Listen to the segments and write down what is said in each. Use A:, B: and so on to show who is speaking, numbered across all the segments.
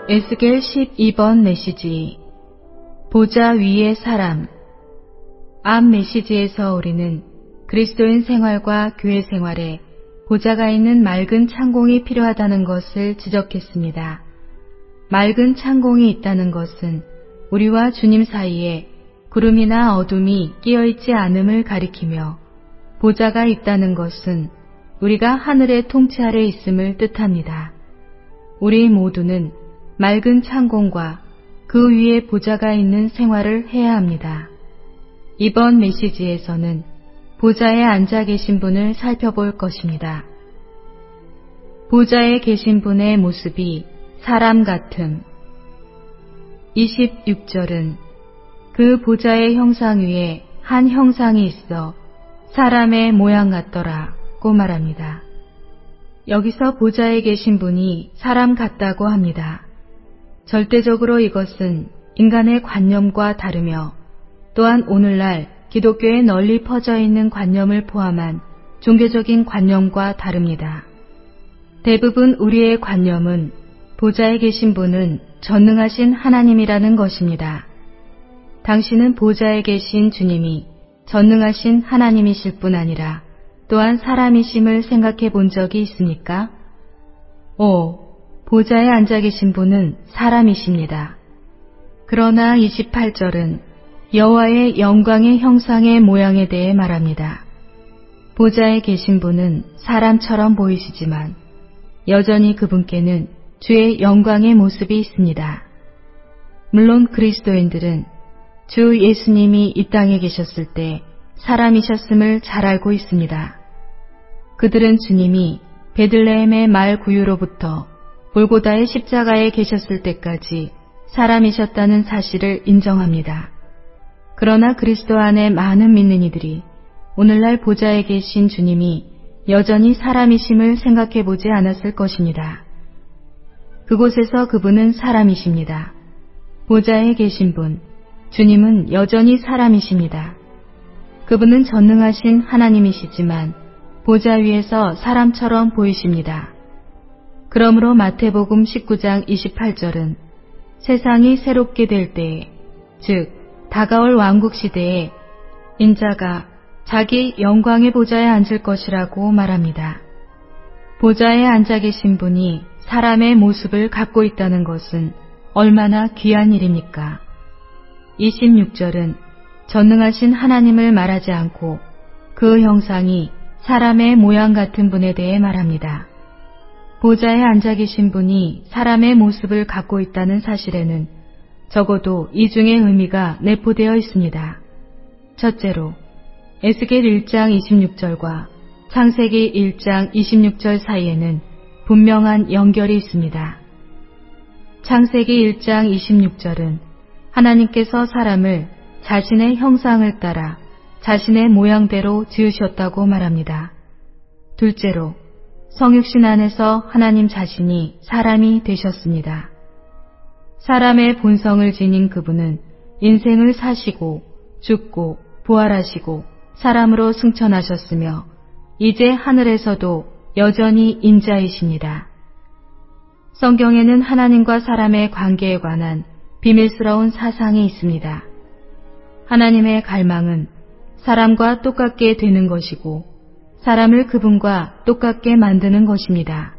A: 에스겔 12번 메시지 보좌 위의 사람. 앞 메시지에서 우리는 그리스도인 생활과 교회 생활에 보좌가 있는 맑은 창공이 필요하다는 것을 지적했습니다. 맑은 창공이 있다는 것은 우리와 주님 사이에 구름이나 어둠이 끼어있지 않음을 가리키며, 보좌가 있다는 것은 우리가 하늘의 통치 아래 있음을 뜻합니다. 우리 모두는 맑은 창공과 그 위에 보좌가 있는 생활을 해야 합니다. 이번 메시지에서는 보좌에 앉아 계신 분을 살펴볼 것입니다. 보좌에 계신 분의 모습이 사람 같음. 26절은 그 보좌의 형상 위에 한 형상이 있어 사람의 모양 같더라고 말합니다. 여기서 보좌에 계신 분이 사람 같다고 합니다. 절대적으로 이것은 인간의 관념과 다르며, 또한 오늘날 기독교에 널리 퍼져 있는 관념을 포함한 종교적인 관념과 다릅니다. 대부분 우리의 관념은 보좌에 계신 분은 전능하신 하나님이라는 것입니다. 당신은 보좌에 계신 주님이 전능하신 하나님이실 뿐 아니라 또한 사람이심을 생각해 본 적이 있습니까? 보좌에 앉아 계신 분은 사람이십니다. 그러나 28절은 여호와의 영광의 형상의 모양에 대해 말합니다. 보좌에 계신 분은 사람처럼 보이시지만 여전히 그분께는 주의 영광의 모습이 있습니다. 물론 그리스도인들은 주 예수님이 이 땅에 계셨을 때 사람이셨음을 잘 알고 있습니다. 그들은 주님이 베들레헴의 말 구유로부터 골고다의 십자가에 계셨을 때까지 사람이셨다는 사실을 인정합니다. 그러나 그리스도 안에 많은 믿는 이들이 오늘날 보좌에 계신 주님이 여전히 사람이심을 생각해 보지 않았을 것입니다. 그곳에서 그분은 사람이십니다. 보좌에 계신 분, 주님은 여전히 사람이십니다. 그분은 전능하신 하나님이시지만 보좌 위에서 사람처럼 보이십니다. 그러므로 마태복음 19장 28절은 세상이 새롭게 될 때에, 즉 다가올 왕국 시대에 인자가 자기 영광의 보좌에 앉을 것이라고 말합니다. 보좌에 앉아 계신 분이 사람의 모습을 갖고 있다는 것은 얼마나 귀한 일입니까? 26절은 전능하신 하나님을 말하지 않고 그 형상이 사람의 모양 같은 분에 대해 말합니다. 보좌에 앉아 계신 분이 사람의 모습을 갖고 있다는 사실에는 적어도 이중의 의미가 내포되어 있습니다. 첫째로, 에스겔 1장 26절과 창세기 1장 26절 사이에는 분명한 연결이 있습니다. 창세기 1장 26절은 하나님께서 사람을 자신의 형상을 따라 자신의 모양대로 지으셨다고 말합니다. 둘째로, 성육신 안에서 하나님 자신이 사람이 되셨습니다. 사람의 본성을 지닌 그분은 인생을 사시고 죽고 부활하시고 사람으로 승천하셨으며 이제 하늘에서도 여전히 인자이십니다. 성경에는 하나님과 사람의 관계에 관한 비밀스러운 사상이 있습니다. 하나님의 갈망은 사람과 똑같게 되는 것이고 사람을 그분과 똑같게 만드는 것입니다.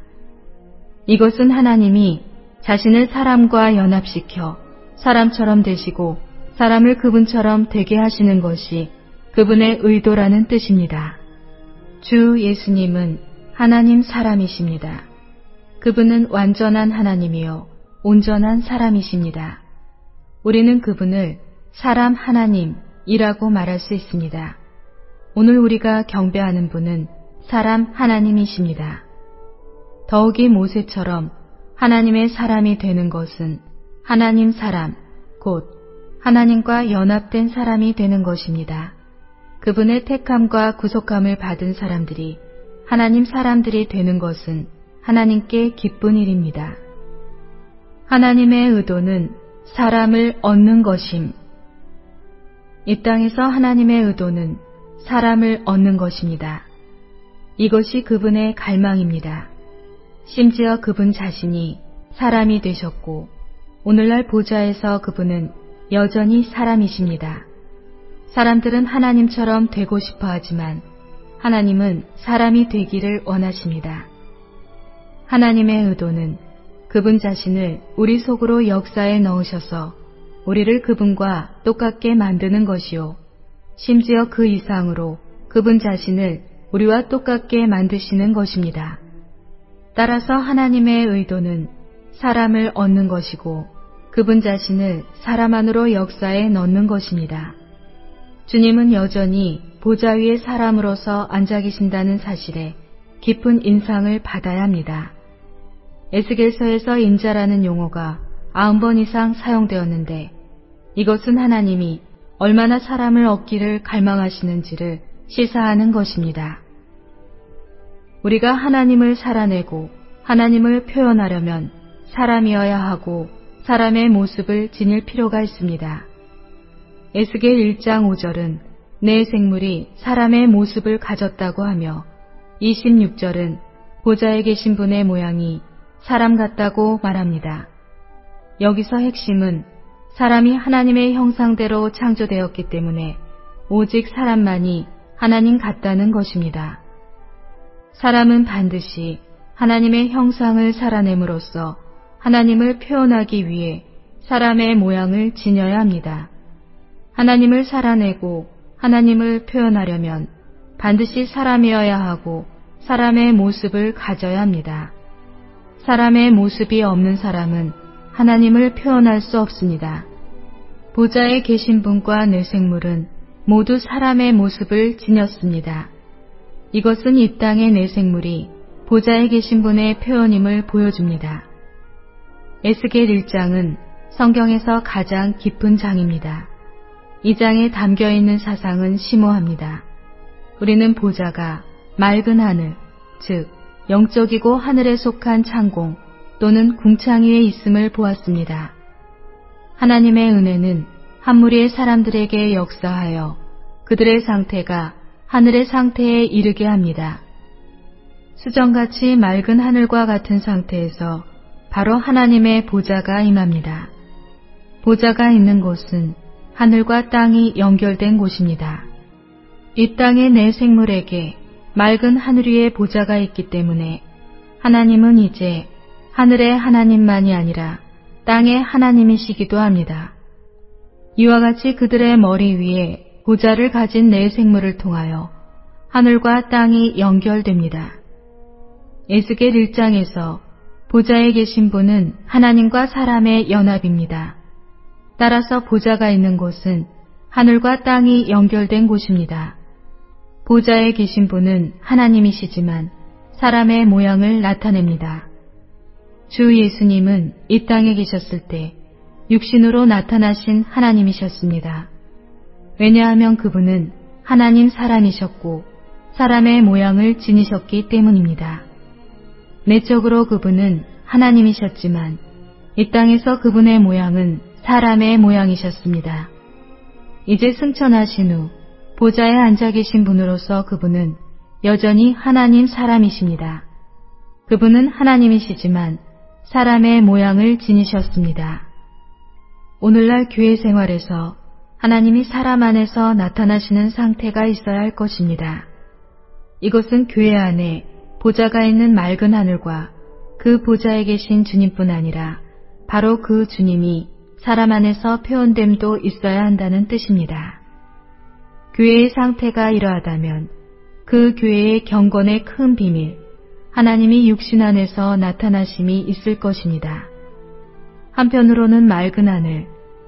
A: 이것은 하나님이 자신을 사람과 연합시켜 사람처럼 되시고 사람을 그분처럼 되게 하시는 것이 그분의 의도라는 뜻입니다. 주 예수님은 하나님 사람이십니다. 그분은 완전한 하나님이요 온전한 사람이십니다. 우리는 그분을 사람 하나님이라고 말할 수 있습니다. 오늘 우리가 경배하는 분은 사람 하나님이십니다. 더욱이 모세처럼 하나님의 사람이 되는 것은 하나님 사람, 곧 하나님과 연합된 사람이 되는 것입니다. 그분의 택함과 구속함을 받은 사람들이 하나님 사람들이 되는 것은 하나님께 기쁜 일입니다. 하나님의 의도는 사람을 얻는 것임. 이 땅에서 하나님의 의도는 사람을 얻는 것입니다. 이것이 그분의 갈망입니다. 심지어 그분 자신이 사람이 되셨고 오늘날 보좌에서 그분은 여전히 사람이십니다. 사람들은 하나님처럼 되고 싶어 하지만 하나님은 사람이 되기를 원하십니다. 하나님의 의도는 그분 자신을 우리 속으로 역사에 넣으셔서 우리를 그분과 똑같게 만드는 것이요. 심지어 그 이상으로 그분 자신을 우리와 똑같게 만드시는 것입니다. 따라서 하나님의 의도는 사람을 얻는 것이고 그분 자신을 사람 안으로 역사에 넣는 것입니다. 주님은 여전히 보좌 위에 사람으로서 앉아 계신다는 사실에 깊은 인상을 받아야 합니다. 에스겔서에서 인자라는 용어가 90번 이상 사용되었는데 이것은 하나님이 얼마나 사람을 얻기를 갈망하시는지를 시사하는 것입니다. 우리가 하나님을 살아내고 하나님을 표현하려면 사람이어야 하고 사람의 모습을 지닐 필요가 있습니다. 에스겔 1장 5절은 내 생물이 사람의 모습을 가졌다고 하며 26절은 보좌에 계신 분의 모양이 사람 같다고 말합니다. 여기서 핵심은 사람이 하나님의 형상대로 창조되었기 때문에 오직 사람만이 하나님 같다는 것입니다. 사람은 반드시 하나님의 형상을 살아냄으로써 하나님을 표현하기 위해 사람의 모양을 지녀야 합니다. 하나님을 살아내고 하나님을 표현하려면 반드시 사람이어야 하고 사람의 모습을 가져야 합니다. 사람의 모습이 없는 사람은 하나님을 표현할 수 없습니다. 보좌에 계신 분과 내 생물은 모두 사람의 모습을 지녔습니다. 이것은 이 땅의 내 생물이 보좌에 계신 분의 표현임을 보여줍니다. 에스겔 1장은 성경에서 가장 깊은 장입니다. 이 장에 담겨있는 사상은 심오합니다. 우리는 보좌가 맑은 하늘, 즉 영적이고 하늘에 속한 창공 또는 궁창 위에 있음을 보았습니다. 하나님의 은혜는 한 무리의 사람들에게 역사하여 그들의 상태가 하늘의 상태에 이르게 합니다. 수정같이 맑은 하늘과 같은 상태에서 바로 하나님의 보좌가 임합니다. 보좌가 있는 곳은 하늘과 땅이 연결된 곳입니다. 이 땅의 내 생물에게 맑은 하늘 위에 보좌가 있기 때문에 하나님은 이제 하늘의 하나님만이 아니라 땅의 하나님이시기도 합니다. 이와 같이 그들의 머리 위에 보좌를 가진 내 생물을 통하여 하늘과 땅이 연결됩니다. 에스겔 1장에서 보좌에 계신 분은 하나님과 사람의 연합입니다. 따라서 보좌가 있는 곳은 하늘과 땅이 연결된 곳입니다. 보좌에 계신 분은 하나님이시지만 사람의 모양을 나타냅니다. 주 예수님은 이 땅에 계셨을 때 육신으로 나타나신 하나님이셨습니다. 왜냐하면 그분은 하나님 사람이셨고 사람의 모양을 지니셨기 때문입니다. 내적으로 그분은 하나님이셨지만 이 땅에서 그분의 모양은 사람의 모양이셨습니다. 이제 승천하신 후 보좌에 앉아 계신 분으로서 그분은 여전히 하나님 사람이십니다. 그분은 하나님이시지만 사람의 모양을 지니셨습니다. 오늘날 교회 생활에서 하나님이 사람 안에서 나타나시는 상태가 있어야 할 것입니다. 이것은 교회 안에 보좌가 있는 맑은 하늘과 그 보좌에 계신 주님뿐 아니라 바로 그 주님이 사람 안에서 표현됨도 있어야 한다는 뜻입니다. 교회의 상태가 이러하다면 그 교회의 경건의 큰 비밀, 하나님이 육신 안에서 나타나심이 있을 것입니다. 한편으로는 맑은 하늘,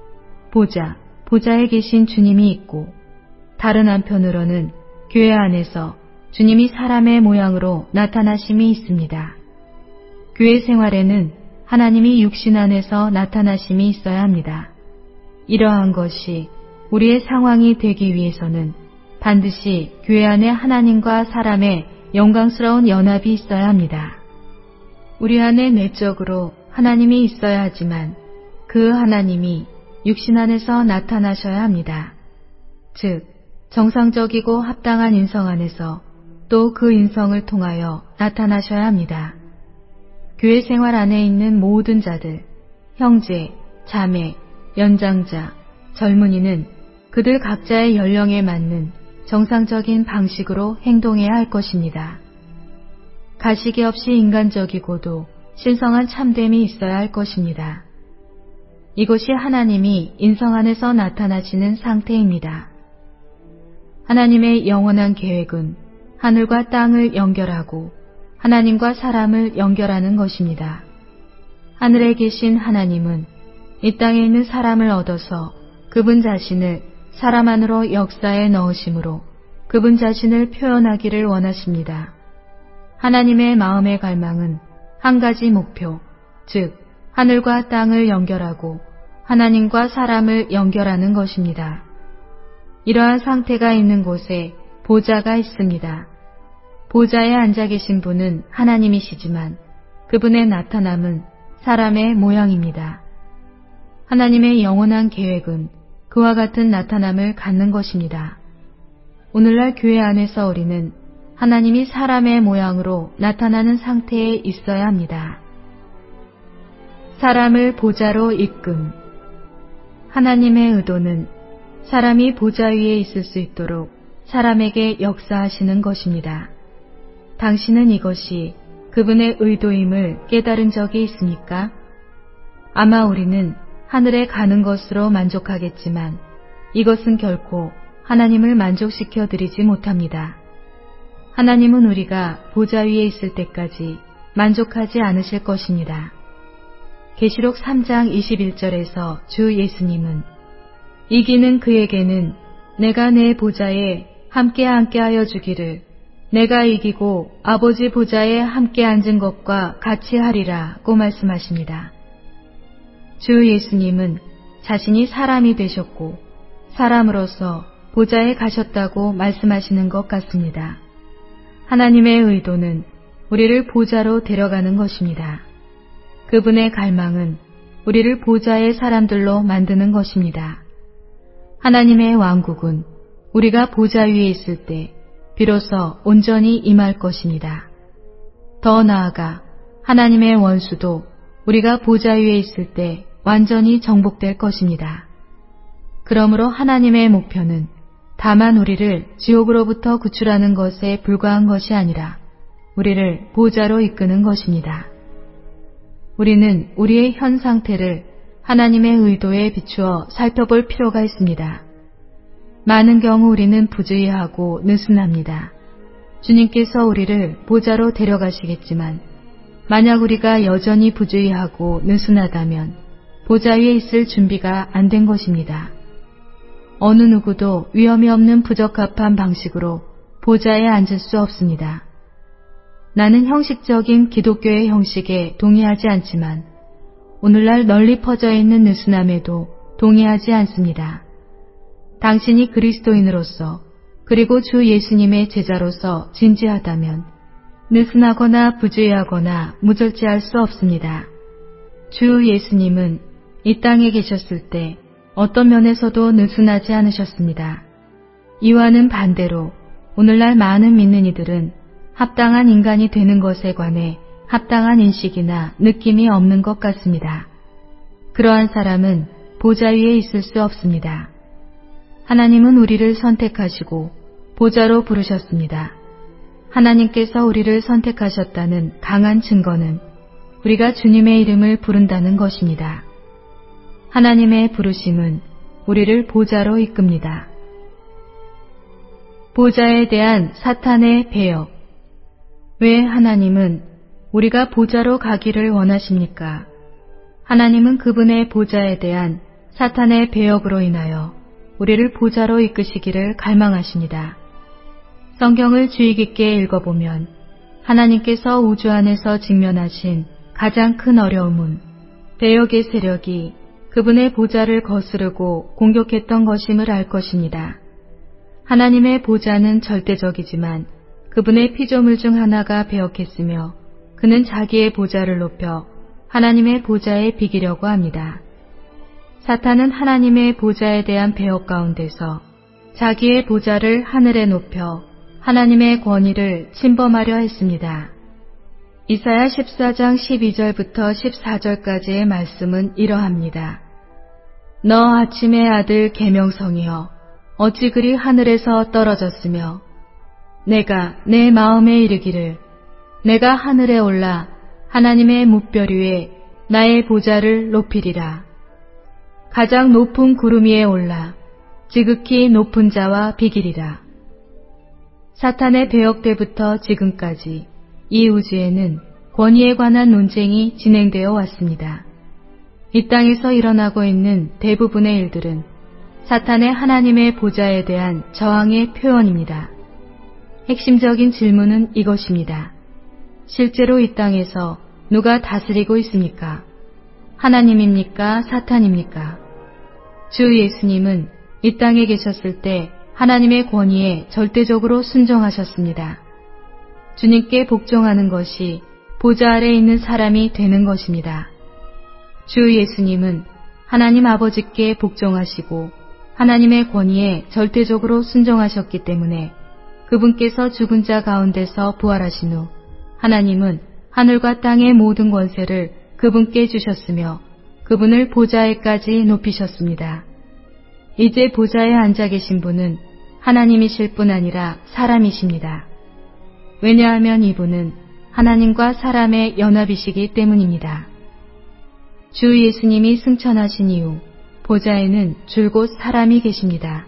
A: 보좌에 계신 주님이 있고 다른 한편으로는 교회 안에서 주님이 사람의 모양으로 나타나심이 있습니다. 교회 생활에는 하나님이 육신 안에서 나타나심이 있어야 합니다. 이러한 것이 우리의 상황이 되기 위해서는 반드시 교회 안에 하나님과 사람의 영광스러운 연합이 있어야 합니다. 우리 안에 내적으로 하나님이 있어야 하지만 그 하나님이 육신 안에서 나타나셔야 합니다. 즉 정상적이고 합당한 인성 안에서 또 그 인성을 통하여 나타나셔야 합니다. 교회 생활 안에 있는 모든 자들, 형제, 자매, 연장자, 젊은이는 그들 각자의 연령에 맞는 정상적인 방식으로 행동해야 할 것입니다. 가시기 없이 인간적이고도 신성한 참됨이 있어야 할 것입니다. 이것이 하나님이 인성 안에서 나타나시는 상태입니다. 하나님의 영원한 계획은 하늘과 땅을 연결하고 하나님과 사람을 연결하는 것입니다. 하늘에 계신 하나님은 이 땅에 있는 사람을 얻어서 그분 자신을 사람 안으로 역사에 넣으심으로 그분 자신을 표현하기를 원하십니다. 하나님의 마음의 갈망은 한 가지 목표, 즉 하늘과 땅을 연결하고 하나님과 사람을 연결하는 것입니다. 이러한 상태가 있는 곳에 보좌가 있습니다. 보좌에 앉아 계신 분은 하나님이시지만 그분의 나타남은 사람의 모양입니다. 하나님의 영원한 계획은 그와 같은 나타남을 갖는 것입니다. 오늘날 교회 안에서 우리는 하나님이 사람의 모양으로 나타나는 상태에 있어야 합니다. 사람을 보좌로 이끔. 하나님의 의도는 사람이 보좌 위에 있을 수 있도록 사람에게 역사하시는 것입니다. 당신은 이것이 그분의 의도임을 깨달은 적이 있습니까? 아마 우리는 하늘에 가는 것으로 만족하겠지만 이것은 결코 하나님을 만족시켜 드리지 못합니다. 하나님은 우리가 보좌 위에 있을 때까지 만족하지 않으실 것입니다. 계시록 3장 21절에서 주 예수님은 이기는 그에게는 내가 내 보좌에 함께 앉게 하여 주기를 내가 이기고 아버지 보좌에 함께 앉은 것과 같이 하리라고 말씀하십니다. 주 예수님은 자신이 사람이 되셨고 사람으로서 보좌에 가셨다고 말씀하시는 것 같습니다. 하나님의 의도는 우리를 보좌로 데려가는 것입니다. 그분의 갈망은 우리를 보좌의 사람들로 만드는 것입니다. 하나님의 왕국은 우리가 보좌 위에 있을 때 비로소 온전히 임할 것입니다. 더 나아가 하나님의 원수도 우리가 보좌 위에 있을 때 완전히 정복될 것입니다. 그러므로 하나님의 목표는 다만 우리를 지옥으로부터 구출하는 것에 불과한 것이 아니라 우리를 보좌로 이끄는 것입니다. 우리는 우리의 현 상태를 하나님의 의도에 비추어 살펴볼 필요가 있습니다. 많은 경우 우리는 부주의하고 느슨합니다. 주님께서 우리를 보좌로 데려가시겠지만 만약 우리가 여전히 부주의하고 느슨하다면 보좌 위에 있을 준비가 안 된 것입니다. 어느 누구도 위험이 없는 부적합한 방식으로 보좌에 앉을 수 없습니다. 나는 형식적인 기독교의 형식에 동의하지 않지만 오늘날 널리 퍼져 있는 느슨함에도 동의하지 않습니다. 당신이 그리스도인으로서 그리고 주 예수님의 제자로서 진지하다면 느슨하거나 부주의하거나 무절제할 수 없습니다. 주 예수님은 이 땅에 계셨을 때 어떤 면에서도 느슨하지 않으셨습니다. 이와는 반대로 오늘날 많은 믿는 이들은 합당한 인간이 되는 것에 관해 합당한 인식이나 느낌이 없는 것 같습니다. 그러한 사람은 보좌 위에 있을 수 없습니다. 하나님은 우리를 선택하시고 보좌로 부르셨습니다. 하나님께서 우리를 선택하셨다는 강한 증거는 우리가 주님의 이름을 부른다는 것입니다. 하나님의 부르심은 우리를 보좌로 이끕니다. 보좌에 대한 사탄의 배역. 왜 하나님은 우리가 보좌로 가기를 원하십니까? 하나님은 그분의 보좌에 대한 사탄의 배역으로 인하여 우리를 보좌로 이끄시기를 갈망하십니다. 성경을 주의 깊게 읽어보면 하나님께서 우주 안에서 직면하신 가장 큰 어려움은 배역의 세력이 그분의 보좌를 거스르고 공격했던 것임을 알 것입니다. 하나님의 보좌는 절대적이지만 그분의 피조물 중 하나가 배역했으며 그는 자기의 보좌를 높여 하나님의 보좌에 비기려고 합니다. 사탄은 하나님의 보좌에 대한 배역 가운데서 자기의 보좌를 하늘에 높여 하나님의 권위를 침범하려 했습니다. 이사야 14장 12절부터 14절까지의 말씀은 이러합니다. 너 아침의 아들 계명성이여 어찌 그리 하늘에서 떨어졌으며 내가 내 마음에 이르기를 내가 하늘에 올라 하나님의 뭇별 위에 나의 보좌를 높이리라. 가장 높은 구름 위에 올라 지극히 높은 자와 비기리라. 사탄의 배역 때부터 지금까지 이 우주에는 권위에 관한 논쟁이 진행되어 왔습니다. 이 땅에서 일어나고 있는 대부분의 일들은 사탄의 하나님의 보좌에 대한 저항의 표현입니다. 핵심적인 질문은 이것입니다. 실제로 이 땅에서 누가 다스리고 있습니까? 하나님입니까? 사탄입니까? 주 예수님은 이 땅에 계셨을 때 하나님의 권위에 절대적으로 순종하셨습니다. 주님께 복종하는 것이 보좌 아래 있는 사람이 되는 것입니다. 주 예수님은 하나님 아버지께 복종하시고 하나님의 권위에 절대적으로 순종하셨기 때문에 그분께서 죽은 자 가운데서 부활하신 후 하나님은 하늘과 땅의 모든 권세를 그분께 주셨으며 그분을 보좌에까지 높이셨습니다. 이제 보좌에 앉아 계신 분은 하나님이실 뿐 아니라 사람이십니다. 왜냐하면 이분은 하나님과 사람의 연합이시기 때문입니다. 주 예수님이 승천하신 이후 보좌에는 줄곧 사람이 계십니다.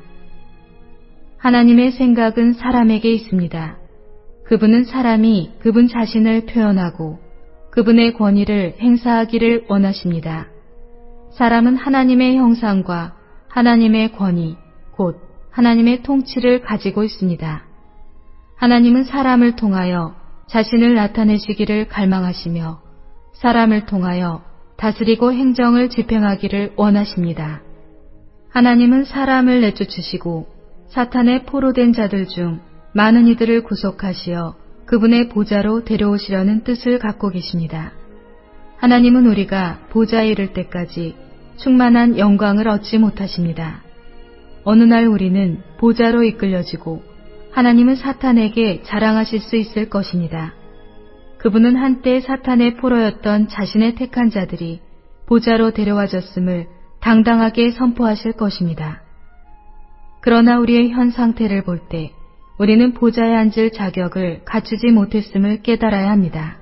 A: 하나님의 생각은 사람에게 있습니다. 그분은 사람이 그분 자신을 표현하고 그분의 권위를 행사하기를 원하십니다. 사람은 하나님의 형상과 하나님의 권위, 곧 하나님의 통치를 가지고 있습니다. 하나님은 사람을 통하여 자신을 나타내시기를 갈망하시며 사람을 통하여 다스리고 행정을 집행하기를 원하십니다. 하나님은 사람을 내쫓으시고 사탄의 포로된 자들 중 많은 이들을 구속하시어 그분의 보좌로 데려오시려는 뜻을 갖고 계십니다. 하나님은 우리가 보좌에 이를 때까지 충만한 영광을 얻지 못하십니다. 어느 날 우리는 보좌로 이끌려지고 하나님은 사탄에게 자랑하실 수 있을 것입니다. 그분은 한때 사탄의 포로였던 자신의 택한 자들이 보좌로 데려와졌음을 당당하게 선포하실 것입니다. 그러나 우리의 현 상태를 볼 때 우리는 보좌에 앉을 자격을 갖추지 못했음을 깨달아야 합니다.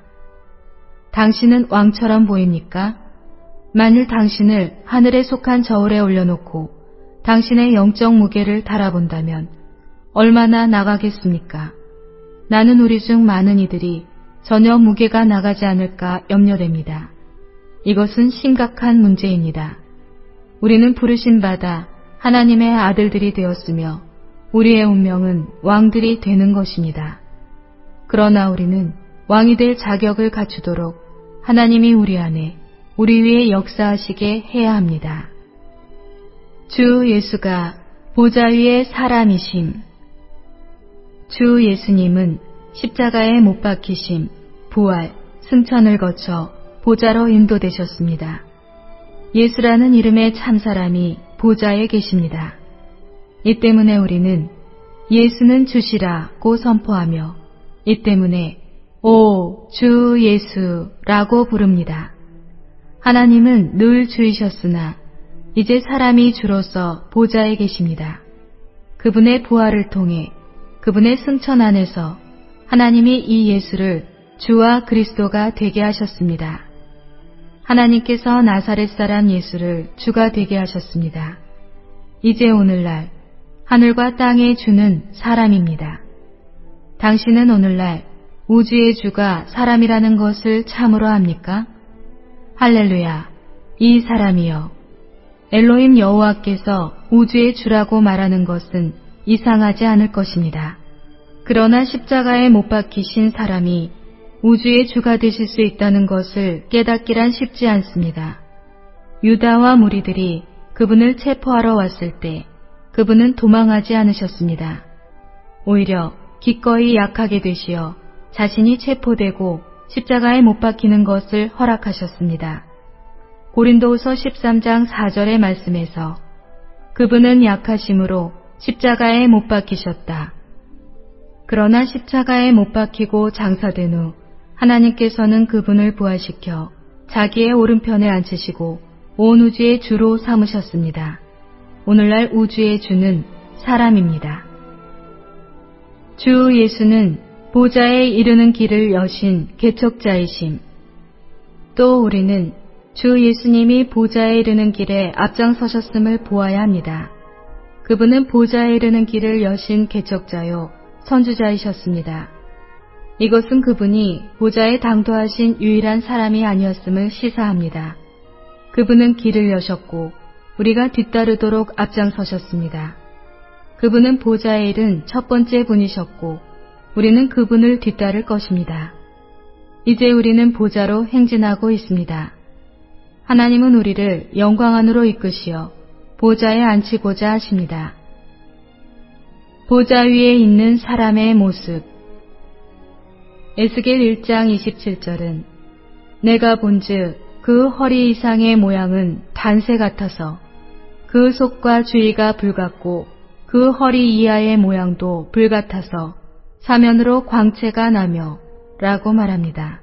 A: 당신은 왕처럼 보입니까? 만일 당신을 하늘에 속한 저울에 올려놓고 당신의 영적 무게를 달아본다면 얼마나 나가겠습니까? 나는 우리 중 많은 이들이 전혀 무게가 나가지 않을까 염려됩니다. 이것은 심각한 문제입니다. 우리는 부르신 바다 하나님의 아들들이 되었으며 우리의 운명은 왕들이 되는 것입니다. 그러나 우리는 왕이 될 자격을 갖추도록 하나님이 우리 안에 우리 위에 역사하시게 해야 합니다. 주 예수가 보좌 위의 사람이심. 주 예수님은 십자가에 못 박히심, 부활, 승천을 거쳐 보좌로 인도되셨습니다. 예수라는 이름의 참사람이 보좌에 계십니다. 이 때문에 우리는 예수는 주시라고 선포하며 이 때문에 오 주 예수라고 부릅니다. 하나님은 늘 주이셨으나 이제 사람이 주로서 보좌에 계십니다. 그분의 부활을 통해 그분의 승천 안에서 하나님이 이 예수를 주와 그리스도가 되게 하셨습니다. 하나님께서 나사렛 사람 예수를 주가 되게 하셨습니다. 이제 오늘날 하늘과 땅의 주는 사람입니다. 당신은 오늘날 우주의 주가 사람이라는 것을 참으로 압니까? 할렐루야, 이 사람이여. 엘로힘 여호와께서 우주의 주라고 말하는 것은 이상하지 않을 것입니다. 그러나 십자가에 못 박히신 사람이 우주의 주가 되실 수 있다는 것을 깨닫기란 쉽지 않습니다. 유다와 무리들이 그분을 체포하러 왔을 때 그분은 도망하지 않으셨습니다. 오히려 기꺼이 약하게 되시어 자신이 체포되고 십자가에 못 박히는 것을 허락하셨습니다. 고린도후서 13장 4절의 말씀에서 그분은 약하심으로 십자가에 못 박히셨다. 그러나 십자가에 못 박히고 장사된 후 하나님께서는 그분을 부활시켜 자기의 오른편에 앉히시고 온 우주의 주로 삼으셨습니다. 오늘날 우주의 주는 사람입니다. 주 예수는 보좌에 이르는 길을 여신 개척자이심. 또 우리는 주 예수님이 보좌에 이르는 길에 앞장서셨음을 보아야 합니다. 그분은 보좌에 이르는 길을 여신 개척자요 선주자이셨습니다. 이것은 그분이 보좌에 당도하신 유일한 사람이 아니었음을 시사합니다. 그분은 길을 여셨고 우리가 뒤따르도록 앞장서셨습니다. 그분은 보좌에 이른 첫 번째 분이셨고 우리는 그분을 뒤따를 것입니다. 이제 우리는 보좌로 행진하고 있습니다. 하나님은 우리를 영광 안으로 이끄시어 보좌에 앉히고자 하십니다. 보좌 위에 있는 사람의 모습. 에스겔 1장 27절은 내가 본즉 그 허리 이상의 모양은 단새 같아서 그 속과 주위가 불같고 그 허리 이하의 모양도 불같아서 사면으로 광채가 나며 라고 말합니다.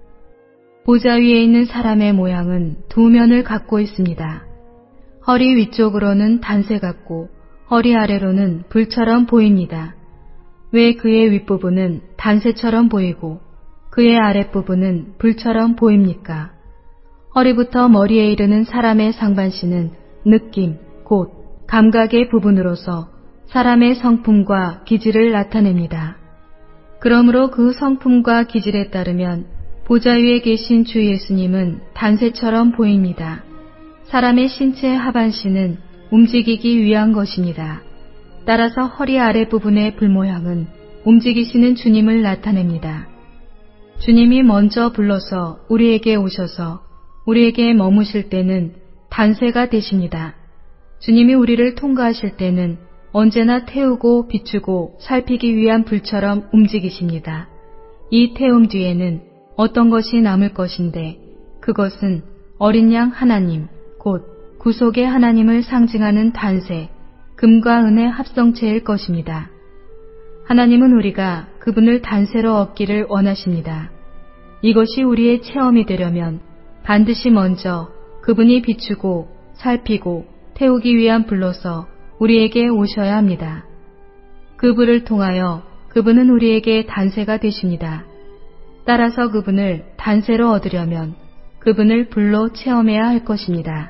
A: 보좌 위에 있는 사람의 모양은 두 면을 갖고 있습니다. 허리 위쪽으로는 단새 같고 허리 아래로는 불처럼 보입니다. 왜 그의 윗부분은 단새처럼 보이고 그의 아랫부분은 불처럼 보입니까? 허리부터 머리에 이르는 사람의 상반신은 느낌, 곧 감각의 부분으로서 사람의 성품과 기질을 나타냅니다. 그러므로 그 성품과 기질에 따르면 보좌 위에 계신 주 예수님은 단새처럼 보입니다. 사람의 신체 하반신은 움직이기 위한 것입니다. 따라서 허리 아랫부분의 불모양은 움직이시는 주님을 나타냅니다. 주님이 먼저 불러서 우리에게 오셔서 우리에게 머무실 때는 단새가 되십니다. 주님이 우리를 통과하실 때는 언제나 태우고 비추고 살피기 위한 불처럼 움직이십니다. 이 태움 뒤에는 어떤 것이 남을 것인데 그것은 어린 양 하나님, 곧 구속의 하나님을 상징하는 단새, 금과 은의 합성체일 것입니다. 하나님은 우리가 그분을 단새로 얻기를 원하십니다. 이것이 우리의 체험이 되려면 반드시 먼저 그분이 비추고 살피고 태우기 위한 불로서 우리에게 오셔야 합니다. 그 불을 통하여 그분은 우리에게 단새가 되십니다. 따라서 그분을 단새로 얻으려면 그분을 불로 체험해야 할 것입니다.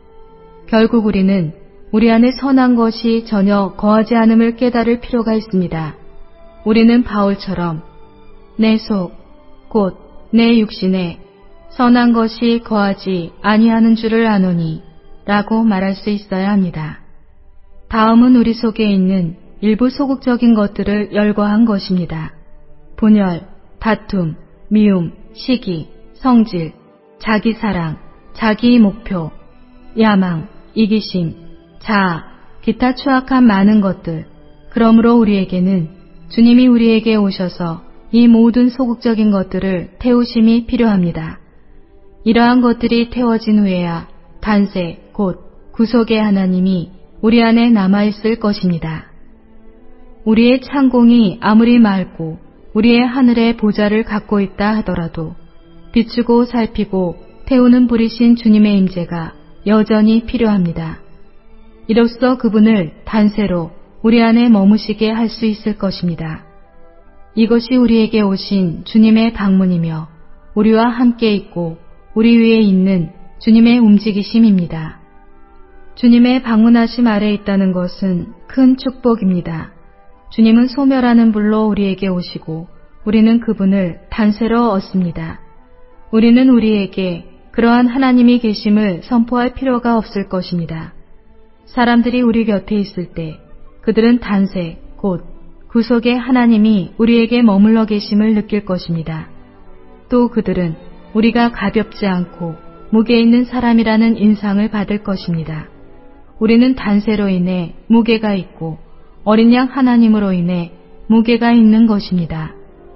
A: 결국 우리는 우리 안에 선한 것이 전혀 거하지 않음을 깨달을 필요가 있습니다. 우리는 바울처럼 내 속, 곧 내 육신에 선한 것이 거하지 아니하는 줄을 아노니 라고 말할 수 있어야 합니다. 다음은 우리 속에 있는 일부 소극적인 것들을 열거한 것입니다. 분열, 다툼, 미움, 시기, 성질, 자기사랑, 자기의 목표, 야망, 이기심, 자아, 기타 추악한 많은 것들. 그러므로 우리에게는 주님이 우리에게 오셔서 이 모든 소극적인 것들을 태우심이 필요합니다. 이러한 것들이 태워진 후에야 단새, 곧 구속의 하나님이 우리 안에 남아있을 것입니다. 우리의 창공이 아무리 맑고 우리의 하늘의 보좌를 갖고 있다 하더라도 비추고 살피고 태우는 불이신 주님의 임재가 여전히 필요합니다. 이로써 그분을 단새로 우리 안에 머무시게 할 수 있을 것입니다. 이것이 우리에게 오신 주님의 방문이며 우리와 함께 있고 우리 위에 있는 주님의 움직이심입니다. 주님의 방문하심 아래 있다는 것은 큰 축복입니다. 주님은 소멸하는 불로 우리에게 오시고 우리는 그분을 단새로 얻습니다. 우리는 우리에게 그러한 하나님이 계심을 선포할 필요가 없을 것입니다. 사람들이 우리 곁에 있을 때 그들은 단새, 곧 구속의 하나님이 우리에게 머물러 계심을 느낄 것입니다. 또 그들은 우리가 가볍지 않고 무게 있는 사람이라는 인상을 받을 것입니다. 우리는 단새로 인해 무게가 있고 어린 양 하나님으로 인해 무게가 있는 것입니다.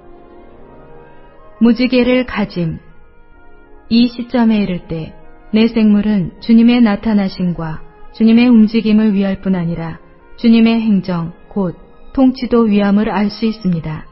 A: 무지개를 가짐. 이 시점에 이를 때 내 생물은 주님의 나타나심과 주님의 움직임을 위할 뿐 아니라 주님의 행정, 곧 통치도 위함을 알 수 있습니다.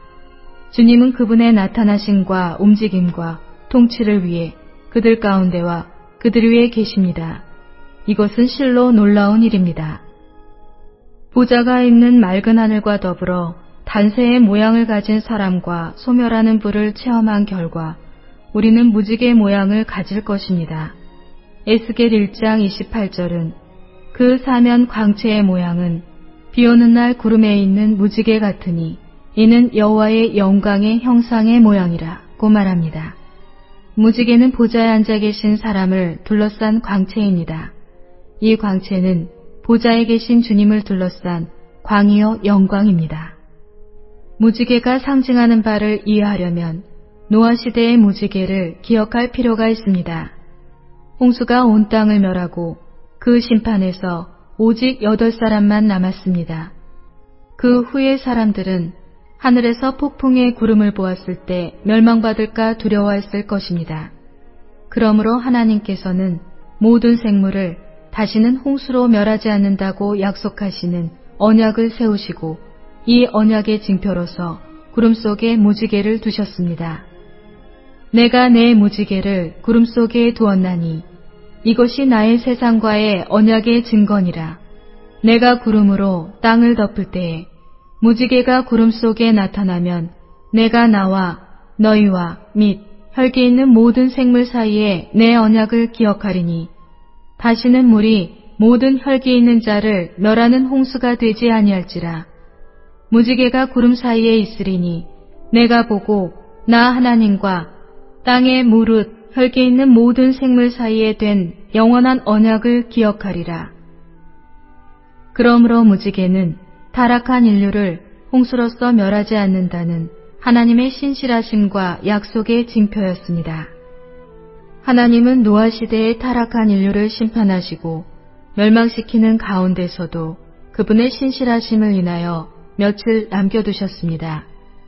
A: 주님은 그분의 나타나심과 움직임과 통치를 위해 그들 가운데와 그들 위에 계십니다. 이것은 실로 놀라운 일입니다. 보좌가 있는 맑은 하늘과 더불어 단새의 모양을 가진 사람과 소멸하는 불을 체험한 결과 우리는 무지개 모양을 가질 것입니다. 에스겔 1장 28절은 그 사면 광채의 모양은 비 오는 날 구름에 있는 무지개 같으니 이는 여호와의 영광의 형상의 모양이라고 말합니다. 무지개는 보좌에 앉아 계신 사람을 둘러싼 광채입니다. 이 광채는 보좌에 계신 주님을 둘러싼 광이요 영광입니다. 무지개가 상징하는 바를 이해하려면 노아 시대의 무지개를 기억할 필요가 있습니다. 홍수가 온 땅을 멸하고 그 심판에서 오직 8사람만 남았습니다. 그 후의 사람들은 하늘에서 폭풍의 구름을 보았을 때 멸망받을까 두려워했을 것입니다. 그러므로 하나님께서는 모든 생물을 다시는 홍수로 멸하지 않는다고 약속하시는 언약을 세우시고 이 언약의 징표로서 구름 속에 무지개를 두셨습니다. 내가 내 무지개를 구름 속에 두었나니 이것이 나의 세상과의 언약의 증거니라. 내가 구름으로 땅을 덮을 때에 무지개가 구름 속에 나타나면 내가 나와 너희와 및 혈기 있는 모든 생물 사이에 내 언약을 기억하리니 다시는 물이 모든 혈기 있는 자를 멸하는 홍수가 되지 아니할지라. 무지개가 구름 사이에 있으리니 내가 보고 나 하나님과 땅의 무릇 혈기 있는 모든 생물 사이에 된 영원한 언약을 기억하리라. 그러므로 무지개는 타락한 인류를 홍수로서 멸하지 않는다는 하나님의 신실하심과 약속의 징표였습니다. 하나님은 노아 시대의 타락한 인류를 심판하시고 멸망시키는 가운데서도 그분의 신실하심을 인하여 며칠 남겨두셨습니다.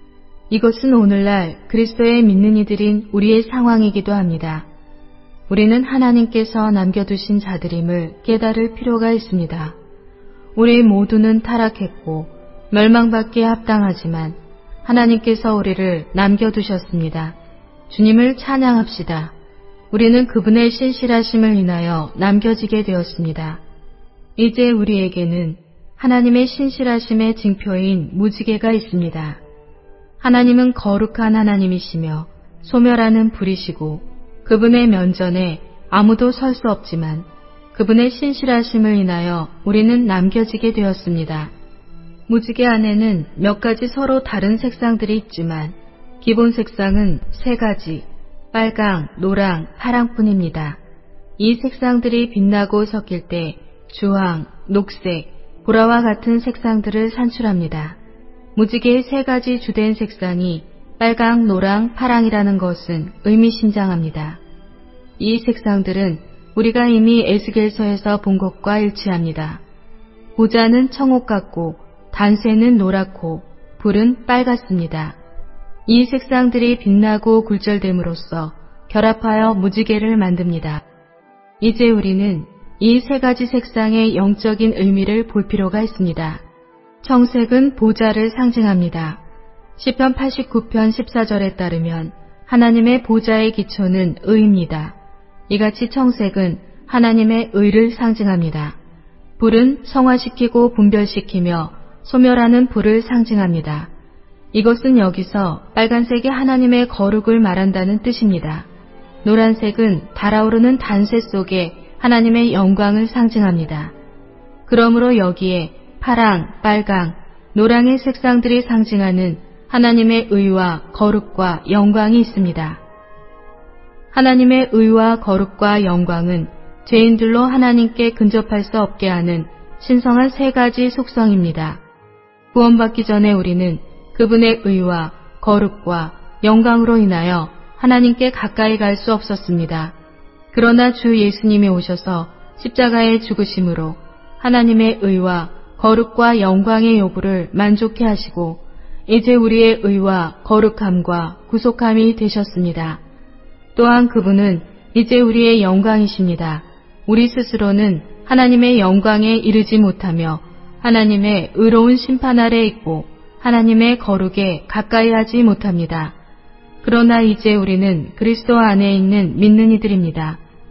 A: 이것은 오늘날 그리스도의 믿는 이들인 우리의 상황이기도 합니다. 우리는 하나님께서 남겨두신 자들임을 깨달을 필요가 있습니다. 우리 모두는 타락했고 멸망받기에 합당하지만 하나님께서 우리를 남겨두셨습니다. 주님을 찬양합시다. 우리는 그분의 신실하심을 인하여 남겨지게 되었습니다. 이제 우리에게는 하나님의 신실하심의 징표인 무지개가 있습니다. 하나님은 거룩한 하나님이시며 소멸하는 불이시고 그분의 면전에 아무도 설 수 없지만 그분의 신실하심을 인하여 우리는 남겨지게 되었습니다. 무지개 안에는 몇 가지 서로 다른 색상들이 있지만 기본 색상은 3가지, 빨강, 노랑, 파랑뿐입니다. 이 색상들이 빛나고 섞일 때 주황, 녹색, 보라와 같은 색상들을 산출합니다. 무지개의 3가지 주된 색상이 빨강, 노랑, 파랑이라는 것은 의미심장합니다. 이 색상들은 우리가 이미 에스겔서에서 본 것과 일치합니다. 보좌는 청옥 같고 단새는 노랗고 불은 빨갛습니다. 이 색상들이 빛나고 굴절됨으로써 결합하여 무지개를 만듭니다. 이제 우리는 이 3가지 색상의 영적인 의미를 볼 필요가 있습니다. 청색은 보좌를 상징합니다. 시편 89편 14절에 따르면 하나님의 보좌의 기초는 의입니다. 이같이 청색은 하나님의 의를 상징합니다. 불은 성화시키고 분별시키며 소멸하는 불을 상징합니다. 이것은 여기서 빨간색이 하나님의 거룩을 말한다는 뜻입니다. 노란색은 달아오르는 단새 속에 하나님의 영광을 상징합니다. 그러므로 여기에 파랑, 빨강, 노랑의 색상들이 상징하는 하나님의 의와 거룩과 영광이 있습니다. 하나님의 의와 거룩과 영광은 죄인들로 하나님께 근접할 수 없게 하는 신성한 3가지 속성입니다. 구원받기 전에 우리는 그분의 의와 거룩과 영광으로 인하여 하나님께 가까이 갈 수 없었습니다. 그러나 주 예수님이 오셔서 십자가의 죽으심으로 하나님의 의와 거룩과 영광의 요구를 만족해 하시고 이제 우리의 의와 거룩함과 구속함이 되셨습니다. 또한 그분은 이제 우리의 영광이십니다. 우리 스스로는 하나님의 영광에 이르지 못하며 하나님의 의로운 심판 아래 있고 하나님의 거룩에 가까이 하지 못합니다. 그러나 이제 우리는 그리스도 안에 있는 믿는 이들입니다.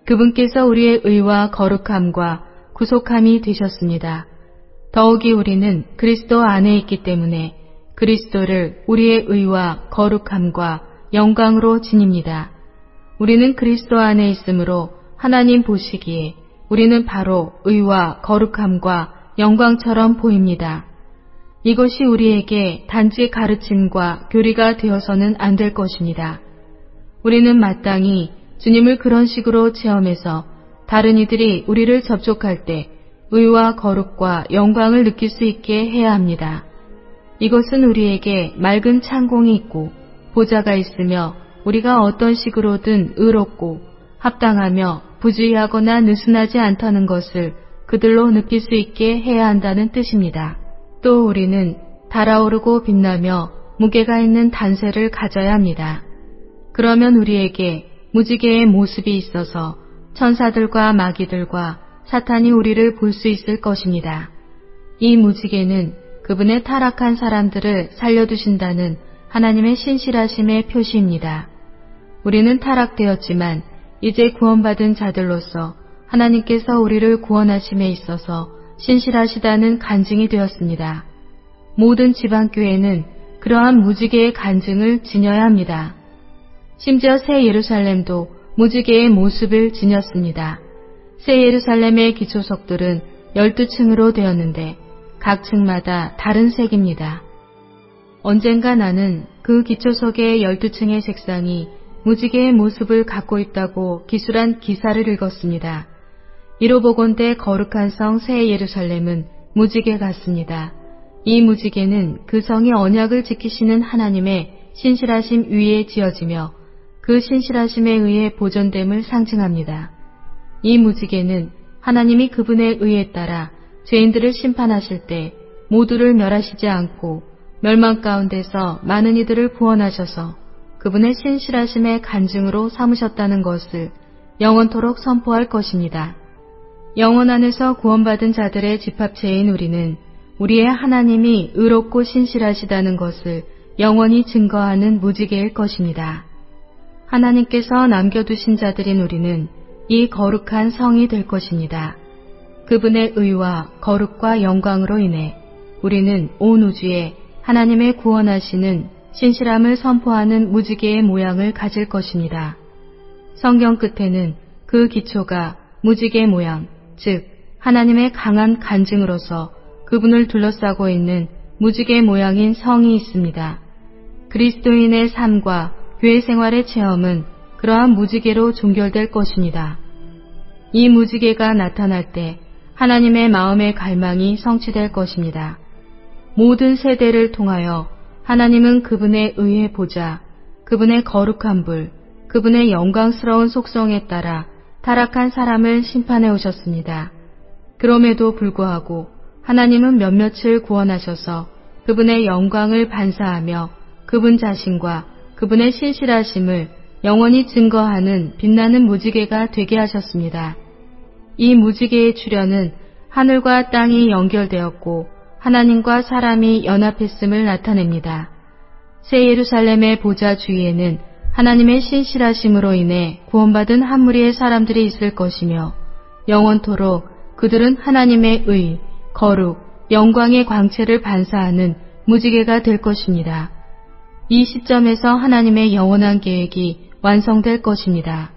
A: 그분께서 우리의 의와 거룩함과 구속함이 되셨습니다. 더욱이 우리는 그리스도 안에 있기 때문에 그리스도를 우리의 의와 거룩함과 영광으로 지닙니다. 우리는 그리스도 안에 있으므로 하나님 보시기에 우리는 바로 의와 거룩함과 영광처럼 보입니다. 이것이 우리에게 단지 가르침과 교리가 되어서는 안 될 것입니다. 우리는 마땅히 주님을 그런 식으로 체험해서 다른 이들이 우리를 접촉할 때 의와 거룩과 영광을 느낄 수 있게 해야 합니다. 이것은 우리에게 맑은 창공이 있고 보좌가 있으며 우리가 어떤 식으로든 의롭고 합당하며 부주의하거나 느슨하지 않다는 것을 그들로 느낄 수 있게 해야 한다는 뜻입니다. 또 우리는 달아오르고 빛나며 무게가 있는 단세를 가져야 합니다. 그러면 우리에게 무지개의 모습이 있어서 천사들과 마귀들과 사탄이 우리를 볼 수 있을 것입니다. 이 무지개는 그분의 타락한 사람들을 살려두신다는 하나님의 신실하심의 표시입니다. 우리는 타락되었지만 이제 구원받은 자들로서 하나님께서 우리를 구원하심에 있어서 신실하시다는 간증이 되었습니다. 모든 지방교회는 그러한 무지개의 간증을 지녀야 합니다. 심지어 새 예루살렘도 무지개의 모습을 지녔습니다. 새 예루살렘의 기초석들은 12층으로 되었는데 각 층마다 다른 색입니다. 언젠가 나는 그 기초석의 12층의 색상이 무지개의 모습을 갖고 있다고 기술한 기사를 읽었습니다. 이로 보건대 거룩한 성 새 예루살렘은 무지개 같습니다. 이 무지개는 그 성이 언약을 지키시는 하나님의 신실하심 위에 지어지며 그 신실하심에 의해 보존됨을 상징합니다. 이 무지개는 하나님이 그분의 의에 따라 죄인들을 심판하실 때 모두를 멸하시지 않고 멸망 가운데서 많은 이들을 구원하셔서 그분의 신실하심의 간증으로 삼으셨다는 것을 영원토록 선포할 것입니다. 영원 안에서 구원받은 자들의 집합체인 우리는 우리의 하나님이 의롭고 신실하시다는 것을 영원히 증거하는 무지개일 것입니다. 하나님께서 남겨두신 자들인 우리는 이 거룩한 성이 될 것입니다. 그분의 의와 거룩과 영광으로 인해 우리는 온 우주에 하나님의 구원하시는 신실함을 선포하는 무지개의 모양을 가질 것입니다. 성경 끝에는 그 기초가 무지개 모양, 즉 하나님의 강한 간증으로서 그분을 둘러싸고 있는 무지개 모양인 성이 있습니다. 그리스도인의 삶과 교회 생활의 체험은 그러한 무지개로 종결될 것입니다. 이 무지개가 나타날 때 하나님의 마음의 갈망이 성취될 것입니다. 모든 세대를 통하여 하나님은 그분의 의의 보좌, 그분의 거룩한 불, 그분의 영광스러운 속성에 따라 타락한 사람을 심판해 오셨습니다. 그럼에도 불구하고 하나님은 몇몇을 구원하셔서 그분의 영광을 반사하며 그분 자신과 그분의 신실하심을 영원히 증거하는 빛나는 무지개가 되게 하셨습니다. 이 무지개의 출현은 하늘과 땅이 연결되었고 하나님과 사람이 연합했음을 나타냅니다. 새 예루살렘의 보좌 주위에는 하나님의 신실하심으로 인해 구원받은 한 무리의 사람들이 있을 것이며 영원토록 그들은 하나님의 의, 거룩, 영광의 광채를 반사하는 무지개가 될 것입니다. 이 시점에서 하나님의 영원한 계획이 완성될 것입니다.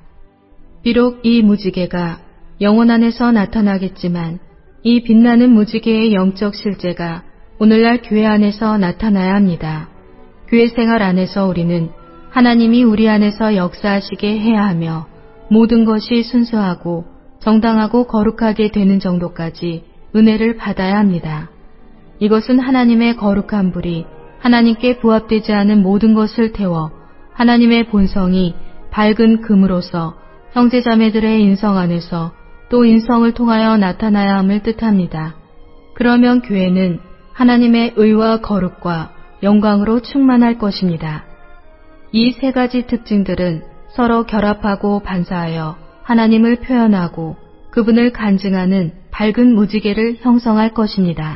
A: 비록 이 무지개가 영원 안에서 나타나겠지만 이 빛나는 무지개의 영적 실제가 오늘날 교회 안에서 나타나야 합니다. 교회 생활 안에서 우리는 하나님이 우리 안에서 역사하시게 해야 하며 모든 것이 순수하고 정당하고 거룩하게 되는 정도까지 은혜를 받아야 합니다. 이것은 하나님의 거룩한 불이 하나님께 부합되지 않은 모든 것을 태워 하나님의 본성이 밝은 금으로서 형제자매들의 인성 안에서 또 인성을 통하여 나타나야 함을 뜻합니다. 그러면 교회는 하나님의 의와 거룩과 영광으로 충만할 것입니다. 이 세 가지 특징들은 서로 결합하고 반사하여 하나님을 표현하고 그분을 간증하는 밝은 무지개를 형성할 것입니다.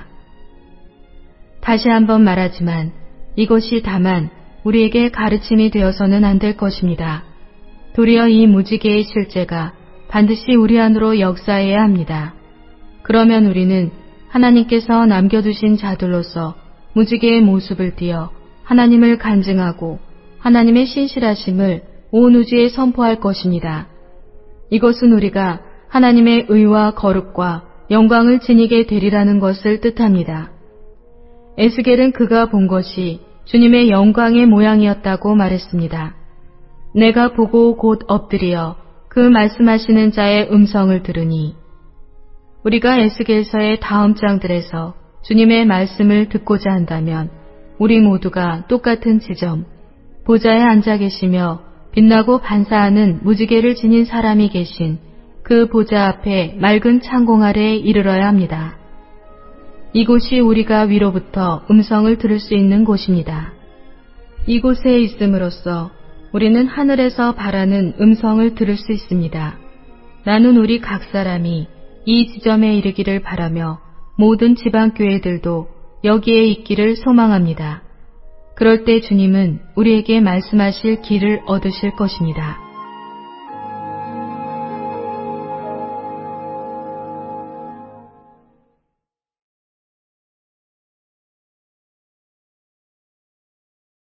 A: 다시 한번 말하지만 이것이 다만 우리에게 가르침이 되어서는 안 될 것입니다. 도리어 이 무지개의 실제가 반드시 우리 안으로 역사해야 합니다. 그러면 우리는 하나님께서 남겨두신 자들로서 무지개의 모습을 띠어 하나님을 간증하고 하나님의 신실하심을 온 우주에 선포할 것입니다. 이것은 우리가 하나님의 의와 거룩과 영광을 지니게 되리라는 것을 뜻합니다. 에스겔은 그가 본 것이 주님의 영광의 모양이었다고 말했습니다. 내가 보고 곧 엎드려 그 말씀하시는 자의 음성을 들으니, 우리가 에스겔서의 다음 장들에서 주님의 말씀을 듣고자 한다면 우리 모두가 똑같은 지점, 보좌에 앉아 계시며 빛나고 반사하는 무지개를 지닌 사람이 계신 그 보좌 앞에 맑은 창공 아래에 이르러야 합니다. 이곳이 우리가 위로부터 음성을 들을 수 있는 곳입니다. 이곳에 있음으로써 우리는 하늘에서 바라는 음성을 들을 수 있습니다. 나는 우리 각 사람이 이 지점에 이르기를 바라며 모든 지방교회들도 여기에 있기를 소망합니다. 그럴 때 주님은 우리에게 말씀하실 길을 얻으실 것입니다.